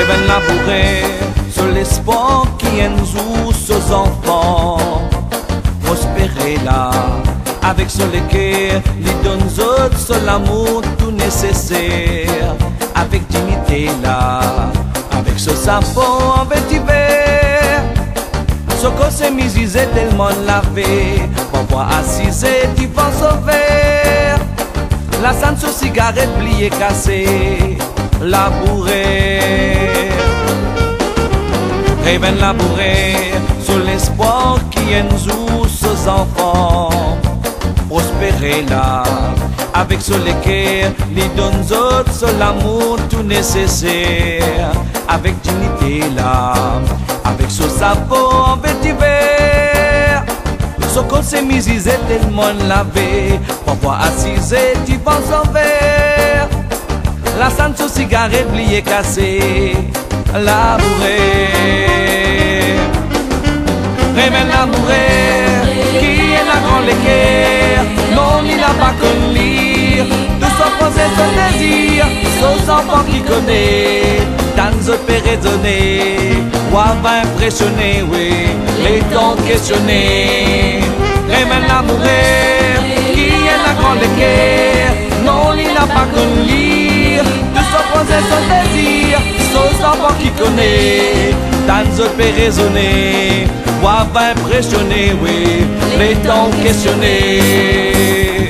Rêve labourer sur l'espoir qui est nous aux enfants. Prospérer là, avec ce lesquels lui donne autres sur l'amour tout nécessaire. Avec dignité là, avec ce savon en vétiver. Ce qu'on s'est misé tellement lavé, pour voir assisé, tu penses au verre. La santé sur cigarette pliée cassée, labourer. Rêve labourer sur l'espoir qui est nous aux enfants. Prospérer là, avec ce lesquels lui donne autres sur l'amour tout nécessaire. Avec dignité là, avec ce savon en vétiver. Ce qu'on s'est misé tellement lavé, pour voir assisé, tu penses en verre. La santé sur cigarette pliée cassée, labourer. Rêve labourer, qui est la grande équerre. Non, il n'a pas connu lire. Tout son procès, son désir, son enfant qui connaît. Dans un peu raisonné, ou va impressionner, oui, les temps questionnés. Rêve labourer, qui est la grande équerre. Non, il n'a pas connu lire. Tout son procès, son désir, son enfant qui connaît. Dans un peu raisonné, ou va impressionner, oui, les temps questionnés.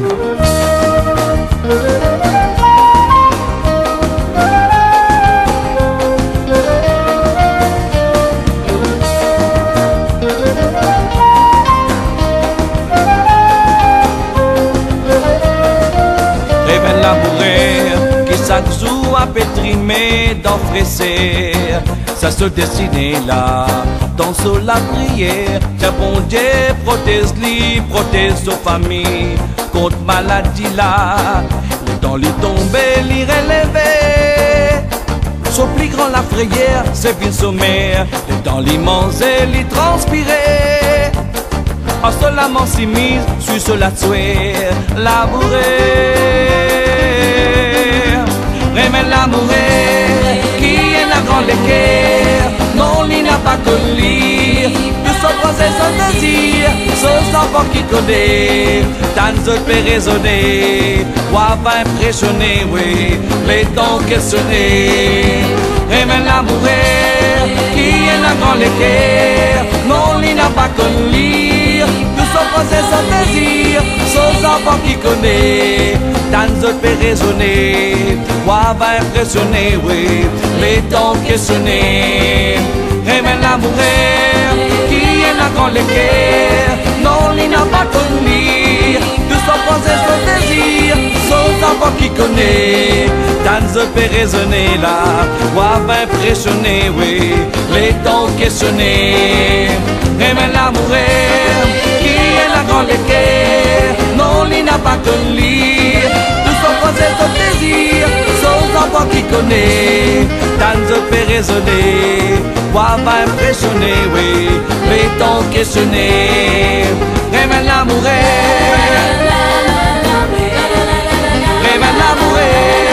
Rêve labourer, qui chaque jour a pétrimé d'enfresser. Ça se dessinait là, dans la prière. Tiens bon Dieu, protège-lui, protège aux familles. Contre maladie là, les dents lui tomber, lui relever. Son plus grand la frayère, c'est ville sommaire. Les dents lui manger, lui transpirer. En seulement s'y mise, suis sur la tuer, labourer. Rêve labourer, qui est la grande équerre. Non, il n'a pas connu lire. De son procès, son désir, son enfant qui connaît. Dans un peu raisonner, ou va impressionner, oui, les temps questionnés. Rêve labourer, qui est la grande équerre. Non, il n'a pas connu lire. De son procès, son désir, son enfant qui connaît. Dans un peu raisonner, ou va impressionner, oui, les temps questionnés. Rêve labourer, qui est la grande équerre. Non, il n'a pas connu lire. De son procès, son désir, son enfant qui connaît. Dans un peu raisonner là, ou va impressionner, oui, les temps questionnés. Rêve labourer, qui est la grande équerre. Non, il n'a pas connu lire. De son procès, son désir, son enfant qui connaît. Dans un peu raisonner, ou va impressionner, oui, les temps questionnés. Rêve labourer, rêve labourer.